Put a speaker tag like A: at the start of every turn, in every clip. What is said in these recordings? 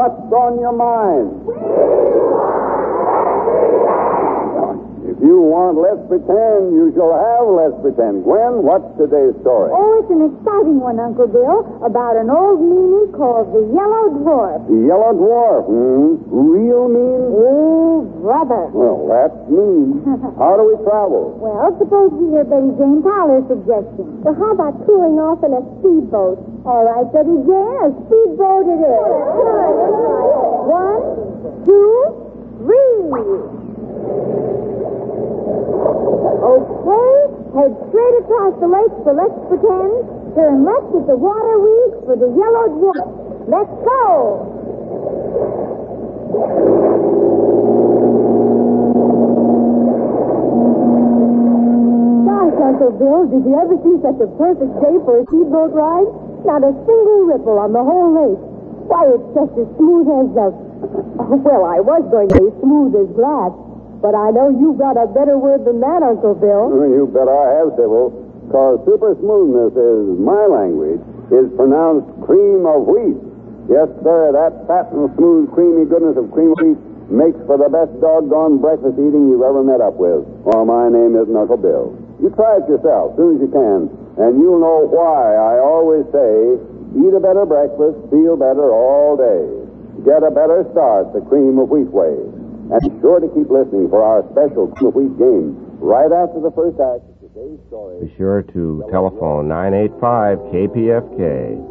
A: What's on your mind? If you want Let's Pretend, you shall have Let's Pretend. Gwen, what's today's story?
B: Oh, it's an exciting one, Uncle Bill, about an old meanie called the Yellow Dwarf.
A: The Yellow Dwarf, Real mean?
B: Oh, brother.
A: Well, that's mean. How do we travel?
B: Well, suppose we hear Betty Jane Tyler's suggestion.
C: Well, how about touring off in a speedboat?
B: All right, Betty Jane, a speedboat it is. 1, 2, 3. Okay, head straight across the lake for Let's Pretend. Turn left at the water weeds for the Yellow Dwarf. Let's go! Gosh, Uncle Bill, did you ever see such a perfect day for a speedboat ride? Not a single ripple on the whole lake. Why, it's just as smooth as well, I was going to say smooth as glass. But I know you've got a better word than that, Uncle Bill.
A: You bet I have, Sybil. Because super smoothness is my language, is pronounced cream of wheat. Yes, sir, that fat and smooth, creamy goodness of cream of wheat makes for the best doggone breakfast eating you've ever met up with. Well, my name isn't Uncle Bill. You try it yourself, as soon as you can, and you'll know why I always say, eat a better breakfast, feel better all day. Get a better start the cream of wheat way. And be sure to keep listening for our special Cream of Wheat game right after the first act of today's story.
D: Be sure to telephone 985-KPFK.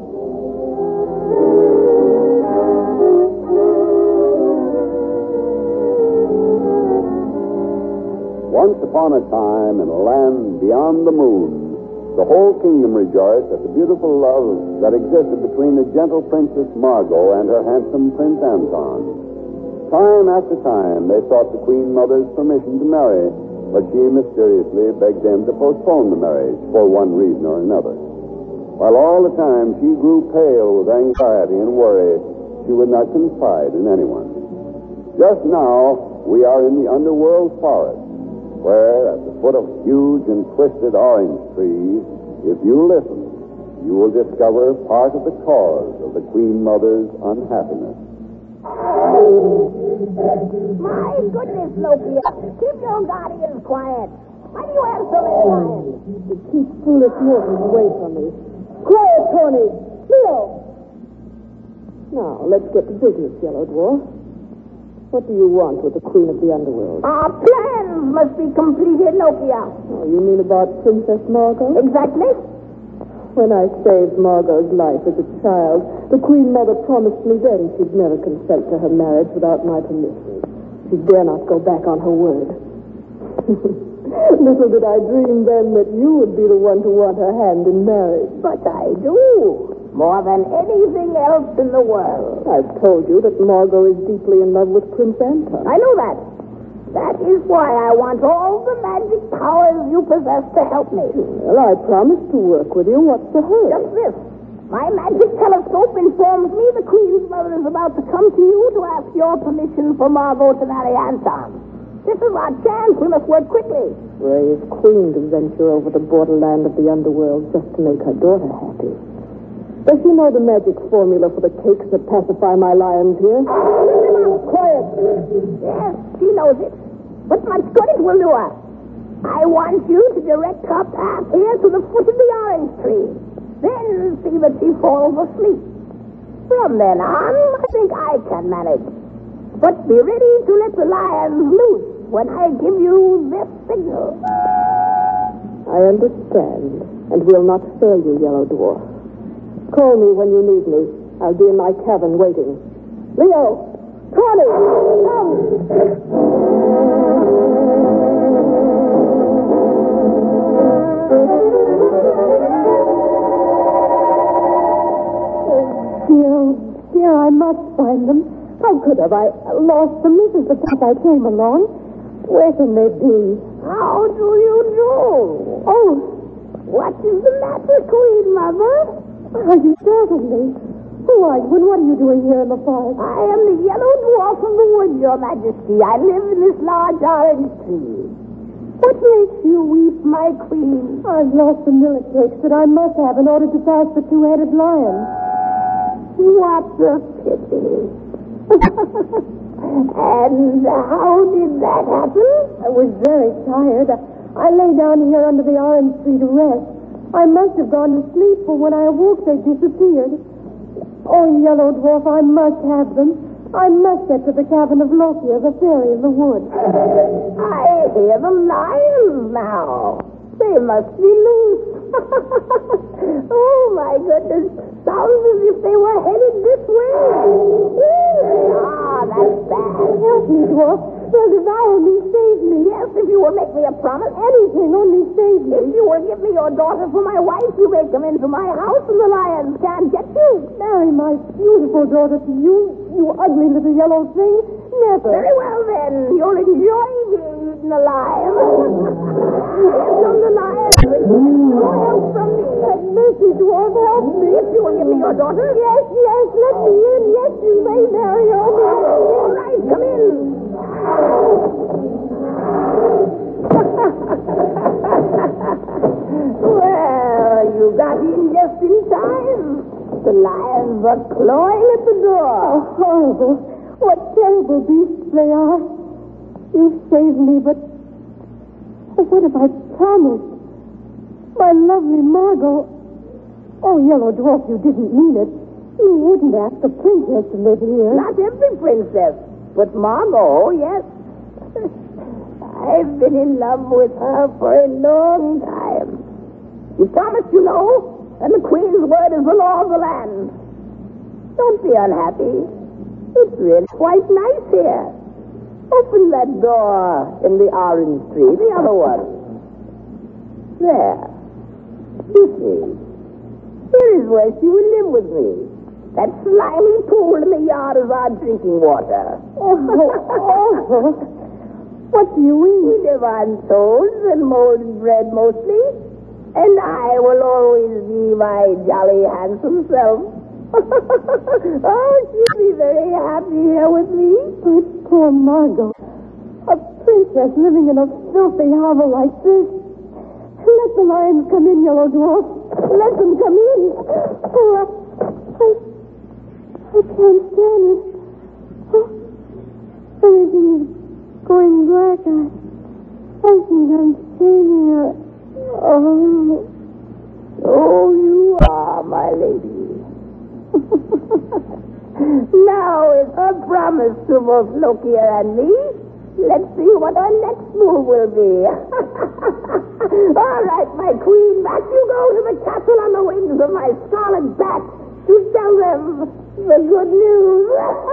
A: Once upon a time in a land beyond the moon, the whole kingdom rejoiced at the beautiful love that existed between the gentle Princess Margot and her handsome Prince Anton. Time after time, they sought the Queen Mother's permission to marry, but she mysteriously begged them to postpone the marriage for one reason or another. While all the time she grew pale with anxiety and worry, she would not confide in anyone. Just now, we are in the underworld forest, where, at the foot of a huge and twisted orange tree, if you listen, you will discover part of the cause of the Queen Mother's unhappiness.
C: My goodness, Loki, keep your guardians quiet. Why do you have so many lions?
B: To keep foolish mortals away from me. Quiet, Tony! Leo! Now, let's get to business, Yellow Dwarf. What do you want with the Queen of the Underworld?
C: Our plans must be completed, Nokia.
B: Oh, you mean about Princess Margot?
C: Exactly.
B: When I saved Margot's life as a child, the Queen Mother promised me then she'd never consent to her marriage without my permission. She dare not go back on her word. Little did I dream then that you would be the one to want her hand in marriage.
C: But I do. More than anything else in the world.
B: I've told you that Margot is deeply in love with Prince Anton.
C: I know that. That is why I want all the magic powers you possess to help me.
B: Well, I promised to work with you. What's the hurry?
C: Just this. My magic telescope informs me the Queen's Mother is about to come to you to ask your permission for Margot to marry Anton. This is our chance. We must work quickly.
B: Brave queen to venture over the borderland of the underworld just to make her daughter happy. Does she know the magic formula for the cakes that pacify my lions here?
C: Quiet. Yes, she knows it. But much good it will do her. I want you to direct her path here to the foot of the orange tree. Then see that she falls asleep. From then on, I think I can manage. But be ready to let the lions loose when I give you this signal.
B: I understand, and will not fail you, Yellow Dwarf. Call me when you need me. I'll be in my cabin waiting. Leo! Tony! Come! Oh, dear, I must find them. How could have I lost them? This is the time I came along. Where can they be?
C: How do you do?
B: Oh,
C: what is the matter, Queen Mother?
B: You startled me. Who are you and what are you doing here in the forest?
C: I am the Yellow Dwarf of the wood, Your Majesty. I live in this large orange tree. What makes you weep, my queen?
B: I've lost the millet cakes that I must have in order to pass the two-headed lion.
C: What a pity. And how did that happen?
B: I was very tired. I lay down here under the orange tree to rest. I must have gone to sleep, for when I awoke, they disappeared. Oh, Yellow Dwarf, I must have them. I must get to the cabin of Loki, the fairy in the woods.
C: I hear the lions now. They must be loose. Oh, my goodness. Sounds as if they were headed this way. Ah, that's bad.
B: Help me, Dwarf. They'll devour me. Save me.
C: Yes, if you will make me a promise.
B: Anything, only save me.
C: If you will give me your daughter for my wife, you may come into my house and the lions can't get you.
B: Marry my beautiful daughter to you, you ugly little yellow thing. Never.
C: Very well, then. You'll enjoy being eaten alive. Here come the lions. No help from me.
B: Have mercy, Dwarf. Help me.
C: If you will give me your daughter.
B: Yes, let me in. Yes, you may marry her.
C: All right, come in. Well, you got in just in time. The lions were clawing at the door.
B: Oh, horrible. What terrible beasts they are. You've saved me, but what have I promised? My lovely Margot. Oh, Yellow Dwarf, you didn't mean it. You wouldn't ask the princess to live here.
C: Not every princess, but Margot, yes. I've been in love with her for a long time. You promised, you know, and the Queen's word is the law of the land. Don't be unhappy. It's really quite nice here. Open that door in the orange tree, the other one. There. You see, here is where she will live with me. That slimy pool in the yard is our drinking water.
B: Oh. What do you eat?
C: We live on toads and molded bread mostly, and I will always be my jolly handsome self. Oh, she'll be very happy here with me.
B: But poor Margot. A princess living in a filthy hovel like this. Let the lions come in, Yellow Dwarf. Let them come in. Oh, I can't stand it. Oh, everything is going black. I think I'm changing. Oh.
C: Oh, you are, my lady. Now it's a promise to both Loki and me. Let's see what our next move will be. All right, my queen, back you go to the castle on the wings of my scarlet bat to tell them the good news.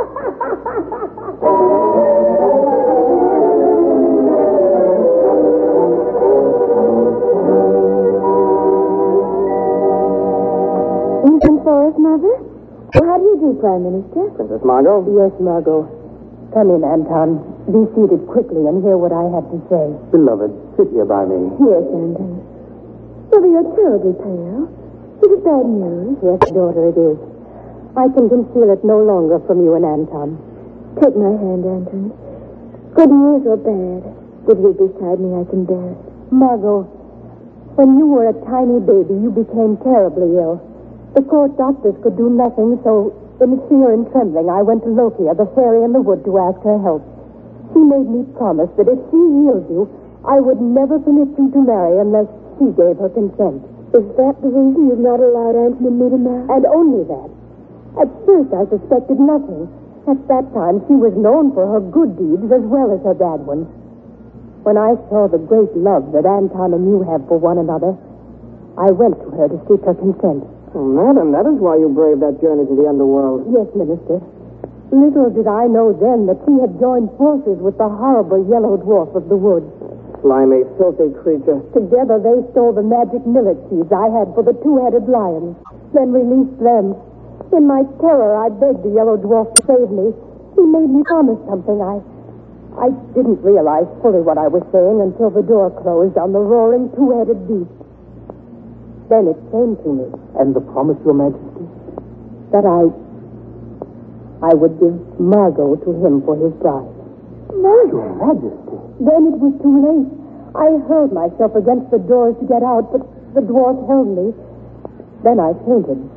B: Anything for us, Mother? Well, how do you do, Prime Minister?
E: Princess Margot?
B: Yes, Margot. Come in, Anton. Be seated quickly and hear what I have to say.
E: Beloved, sit here by me.
B: Yes, Anton. Mother, you're terribly pale. Is it bad news? Yes, daughter, it is. I can conceal it no longer from you and Anton. Take my hand, Anton. Good news or bad? With you beside me, I can bear it. Margot, when you were a tiny baby, you became terribly ill. The court doctors could do nothing, so in fear and trembling, I went to Lokia, the fairy in the wood, to ask her help. She made me promise that if she healed you, I would never permit you to marry unless she gave her consent. Is that the reason you've not allowed Anton and me to marry? And only that. At first, I suspected nothing. At that time, she was known for her good deeds as well as her bad ones. When I saw the great love that Anton and you have for one another, I went to her to seek her consent.
E: Oh, madam, that is why you braved that journey to the underworld.
B: Yes, Minister. Little did I know then that she had joined forces with the horrible Yellow Dwarf of the woods.
E: Slimy, filthy creature.
B: Together they stole the magic millet seeds I had for the two-headed lions, then released them. In my terror, I begged the Yellow Dwarf to save me. He made me promise something. I didn't realize fully what I was saying until the door closed on the roaring two-headed beast. Then it came to me.
E: And the promise, Your Majesty?
B: That I would give Margot to him for his bride.
E: Your Majesty?
B: Then it was too late. I hurled myself against the doors to get out, but the dwarf held me. Then I fainted.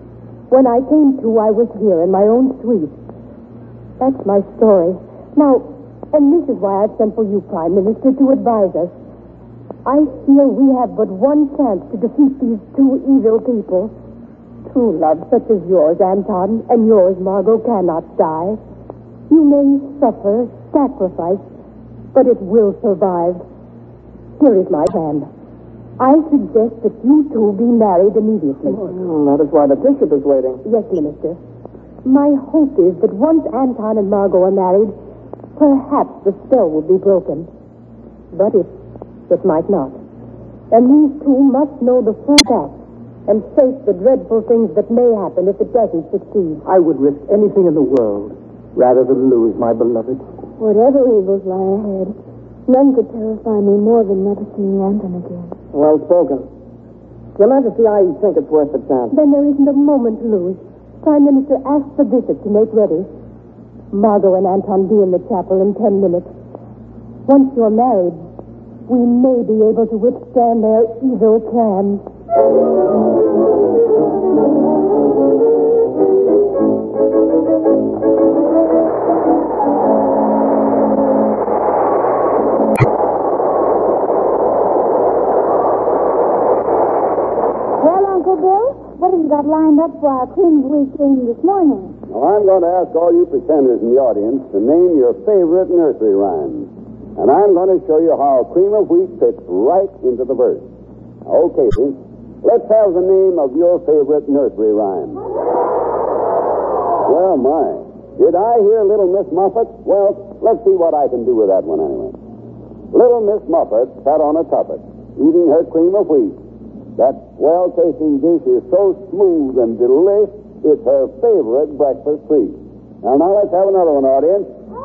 B: When I came to, I was here in my own suite. That's my story. Now, and this is why I've sent for you, Prime Minister, to advise us. I feel we have but one chance to defeat these two evil people. True love such as yours, Anton, and yours, Margot, cannot die. You may suffer, sacrifice, but it will survive. Here is my plan. I suggest that you two be married immediately.
E: That is why the bishop is waiting.
B: Yes, Minister. My hope is that once Anton and Margot are married, perhaps the spell will be broken. But it might not. And these two must know the full fact and face the dreadful things that may happen if it doesn't succeed.
E: I would risk anything in the world rather than lose my beloved.
F: Whatever evils lie ahead, none could terrify me more than never seeing Anton again.
E: Well spoken. Your Majesty, I think it's worth the chance.
B: Then there isn't a moment to lose. Prime Minister, ask the bishop to make ready. Margot and Anton be in the chapel in 10 minutes. Once you're married, we may be able to withstand their evil plans.
F: Well, Uncle Bill, what have you got lined up for our Queen's Week game this morning?
A: Now, I'm going to ask all you pretenders in the audience to name your favorite nursery rhymes. And I'm going to show you how Cream of Wheat fits right into the verse. Okay, Vince, let's have the name of your favorite nursery rhyme. Well, my. Did I hear Little Miss Muffet? Well, let's see what I can do with that one anyway. Little Miss Muffet sat on a tuffet, eating her cream of wheat. That well-tasting dish is so smooth and delicious, it's her favorite breakfast treat. Now, let's have another one, audience.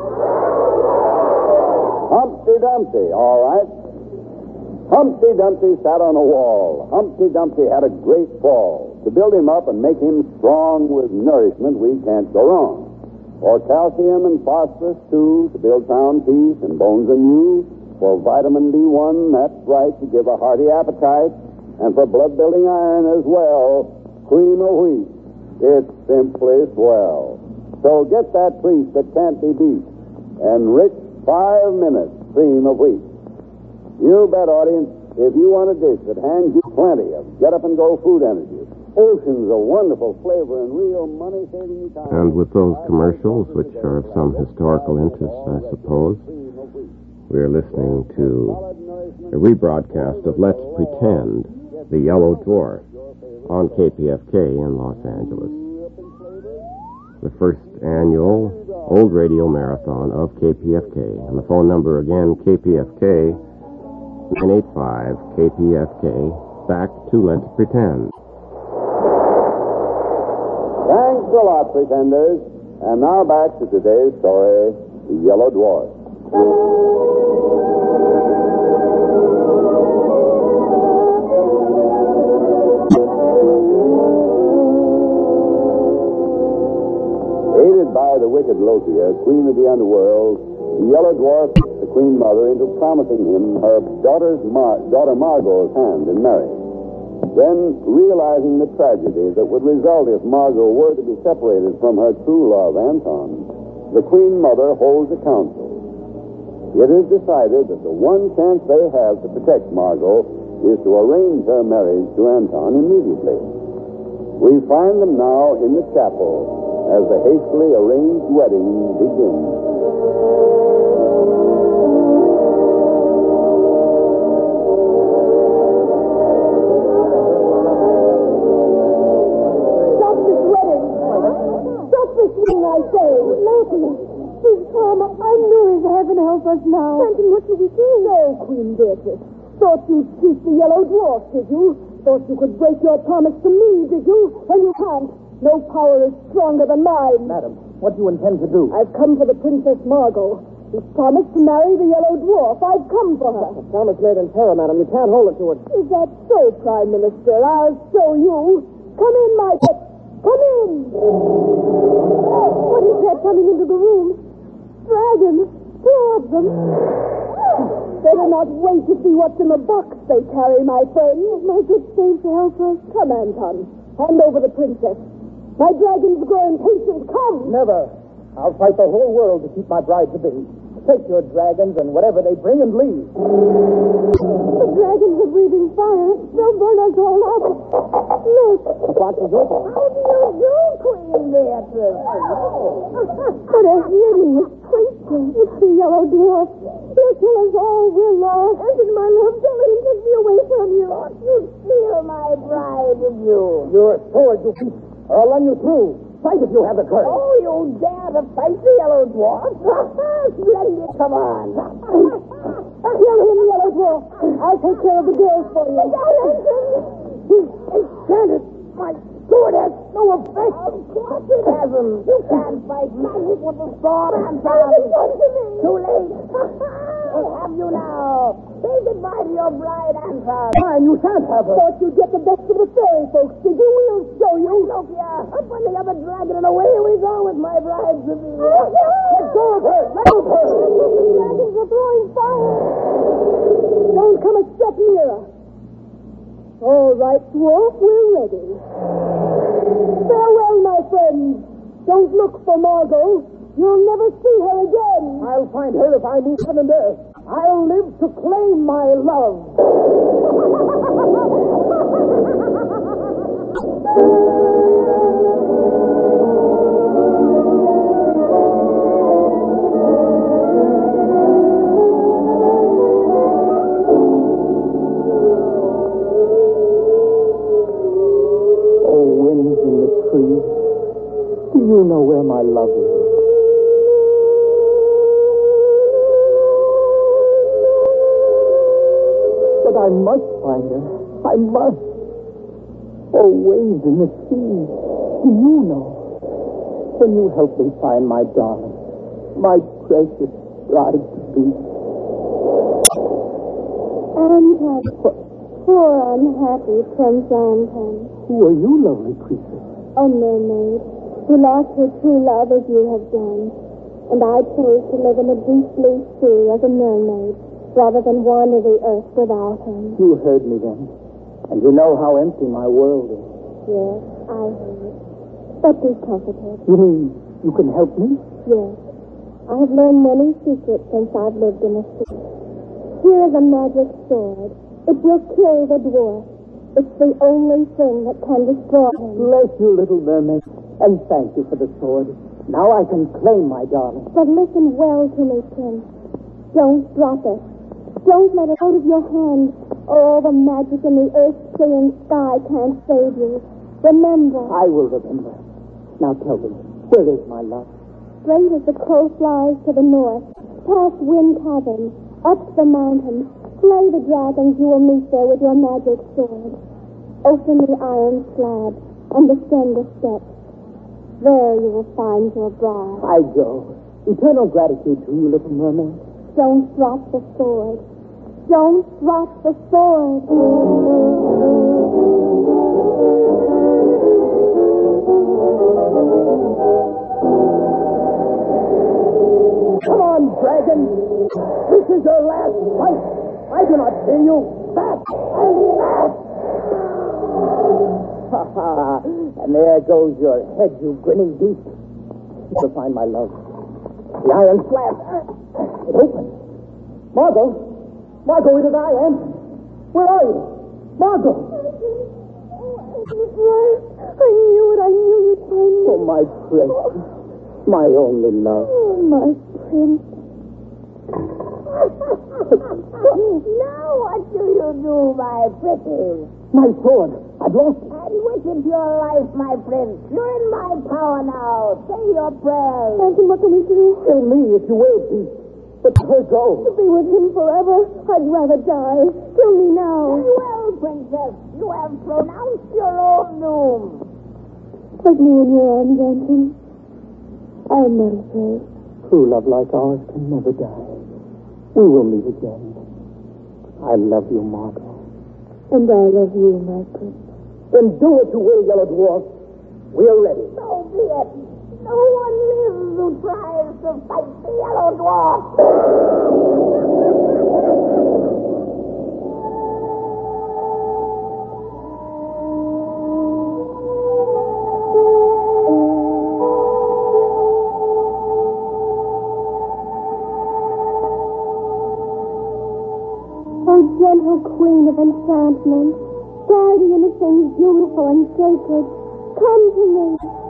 A: Humpty Dumpty, all right. Humpty Dumpty sat on a wall. Humpty Dumpty had a great fall. To build him up and make him strong with nourishment, we can't go wrong. For calcium and phosphorus, too, to build sound teeth and bones anew. For vitamin B1, that's right, to give a hearty appetite. And for blood-building iron as well, cream of wheat. It's simply swell. So get that treat that can't be beat. Enrich 5 minutes cream of wheat. You bet, audience, if you want a dish that hands you plenty of get-up-and-go food energy, oceans of wonderful flavor and real money-saving time.
D: And with those commercials, which are of some historical interest, I suppose, we're listening to a rebroadcast of Let's Pretend, The Yellow Dwarf, on KPFK in Los Angeles. The first annual Old Radio Marathon of KPFK. And the phone number again, KPFK, 985-KPFK. Back to Let's Pretend.
A: Thanks a lot, pretenders. And now back to today's story, The Yellow Dwarf. Aided by the wicked Lokia, queen of the underworld, the Yellow Dwarf took the Queen Mother into promising him her daughter Margot's hand in marriage. Then, realizing the tragedy that would result if Margot were to be separated from her true love, Anton, the Queen Mother holds a council. It is decided that the one chance they have to protect Margot is to arrange her marriage to Anton immediately. We find them now in the chapel as the hastily arranged wedding begins.
B: Stop this wedding! Stop this thing, I say! Loki! Big Tom, I knew his heaven help us now. Quentin, what did you do? No, Queen Beatrice. Thought you'd keep the Yellow Dwarf, did you? Thought you could break your promise to me, did you? Well, you can't. No power is stronger than mine.
E: Madam, what do you intend to do?
B: I've come for the Princess Margot. She's promised to marry the Yellow Dwarf. I've come for her.
E: A promise made in terror, madam. You can't hold it to her.
B: Is that so, Prime Minister? I'll show you. Come in, my pet. Come in. What is that coming into the room? Dragons. Two of them. Better not wait to see what's in the box they carry, my friend. My good saints help us. Come, Anton. Hand over the princess. My dragon's growing patient. Come!
G: Never. I'll fight the whole world to keep my bride to be. Take your dragons and whatever they bring and leave.
B: The dragons are breathing fire. They'll burn us all up. Look.
G: What is it?
C: How do you do, Queen Beatrice?
B: What a hideous creature. It's the yellow dwarf. He'll kill us all. We're lost. And my love, don't let him take me away from you.
C: Thought you'd steal my bride, did you?
G: Your sword, you beast, or I'll run you through. Fight if you have the courage.
C: Oh, you dare to fight the yellow dwarf? Splendid, come on.
B: Kill him, yellow dwarf. I'll take care of the girls for you.
C: He's enchanted. My sword has no effect. Of course it hasn't. You can't fight magic with the sword. Too late. I have you now. Say goodbye to your bride, Anton.
G: Fine, you shan't have her.
B: Thought you'd get the best of the fairy folks, did you? We'll show you.
C: Pinocchio, up on the other dragon and away we go with my bride to be.
G: Let go of her. Let go of her.
B: The dragons are throwing fire. Don't come a step nearer. All right, dwarf, we're ready. Farewell, my friends. Don't look for Margot. You'll never see her again.
G: I'll find her if I move heaven and earth. I'll live to claim my love. Oh, winds in the trees, do you know where my love is? But I must find her. I must. Oh, waves in the sea. Do you know? Can you help me find my darling? My precious bride to be?
B: Anton. Poor unhappy Prince Anton.
G: Who are you, lovely creature?
B: A mermaid who lost her true love as you have done. And I chose to live in the deep blue sea as a mermaid, rather than wander the earth without him.
G: You heard me then. And you know how empty my world is.
B: Yes, I heard. But be comforted.
G: You mean you can help me?
B: Yes. I have learned many secrets since I've lived in the sea. Here is a magic sword. It will kill the dwarf. It's the only thing that can destroy him.
G: Bless you, little mermaid. And thank you for the sword. Now I can claim my darling.
B: But listen well to me, Prince. Don't drop it. Don't let it out of your hand, or all the magic in the earth, sea, and sky can't save you. Remember.
G: I will remember. Now tell me, where is my love?
B: Straight as the crow flies to the north, past Wind Cavern, up the mountain, slay the dragons you will meet there with your magic sword. Open the iron slab and descend the steps. There you will find your bride.
G: I go. Eternal gratitude to you, little mermaid.
B: Don't drop the sword. Don't drop the sword.
G: Come on, dragon. This is your last fight. I do not fear you. Back and back. Ha ha. And there goes your head, you grinning beast. You'll find my love. The iron slab. It opens. Margot. Margot, it is I, Anton. Where are you? Margot.
B: I knew it. I knew you'd find me.
G: Oh, my precious. My only love.
B: Oh, my prince.
C: Now what do you do, my pretty?
G: My sword. I've lost it.
C: And with it your life, my prince. You're in my power now. Say your prayers.
B: Anton, what can we do?
G: Kill me if you will, beast. But let her go.
B: To be with him forever, I'd rather die. Kill me now.
C: Very well, princess. You have pronounced your own doom.
B: Take me in your arms, Anton. I'm not afraid.
G: True love like ours can never die. We will meet again. I love you, Margot.
B: And I love you, my prince.
G: Then do what you will, Yellow Dwarf. We are ready.
C: So be it. No one lives who tries to fight the Yellow Dwarf.
B: Oh, gentle queen of enchantment, guardian of things beautiful and sacred, come to me.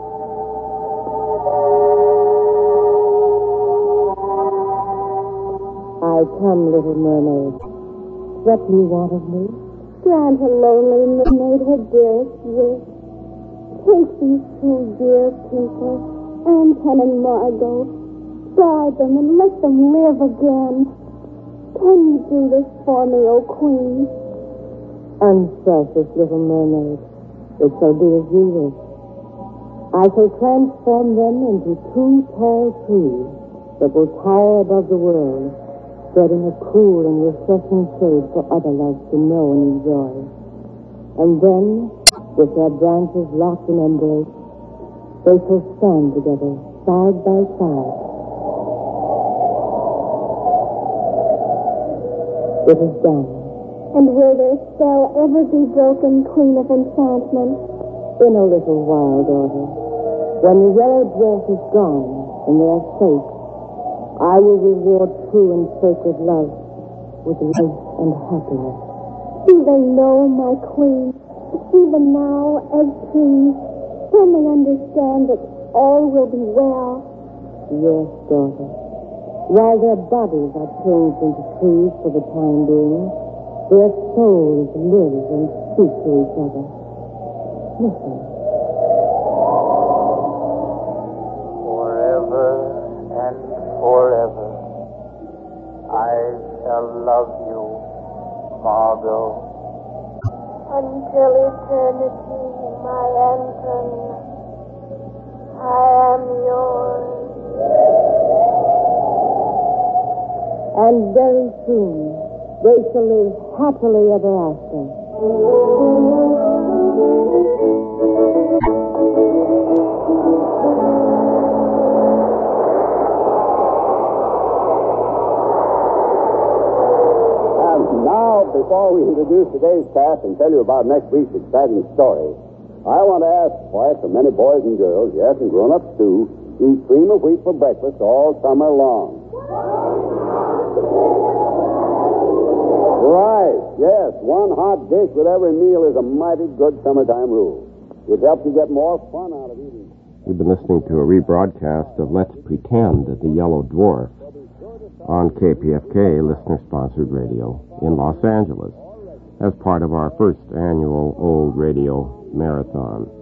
H: I come, little mermaid. What do you want of me?
B: Grant a lonely mermaid her dearest wish. Take these two dear people, Anton and Margot, guide them and let them live again. Can you do this for me, O Queen?
H: Unselfish little mermaid, it shall be as you wish. I shall transform them into two tall trees that will tower above the world, spreading a cool and refreshing shade for other loves to know and enjoy. And then, with their branches locked in embrace, they shall stand together, side by side. It is done.
B: And will their spell ever be broken, Queen of Enchantment?
H: In a little while, daughter, when the yellow dwarf is gone and they are safe, I will reward true and sacred love with life and happiness.
B: Do they know, my Queen, even now, as trees, can they understand that all will be well?
H: Yes, daughter. While their bodies are changed into trees for the time being, their souls live and speak to each other. Listen.
I: Forever and forever, I shall love you, Margot.
B: Until eternity, my Anton, I am yours.
H: And very soon, they shall live happily ever after.
A: And now, before we introduce today's cast and tell you about next week's exciting story, I want to ask why so many boys and girls, yes, and grown-ups too, eat cream of wheat for breakfast all summer long. Right, yes, one hot dish with every meal is a mighty good summertime rule. It helps you get more fun out of eating.
D: You've been listening to a rebroadcast of Let's Pretend at the Yellow Dwarf on KPFK, listener-sponsored radio in Los Angeles as part of our first annual Old Radio Marathon.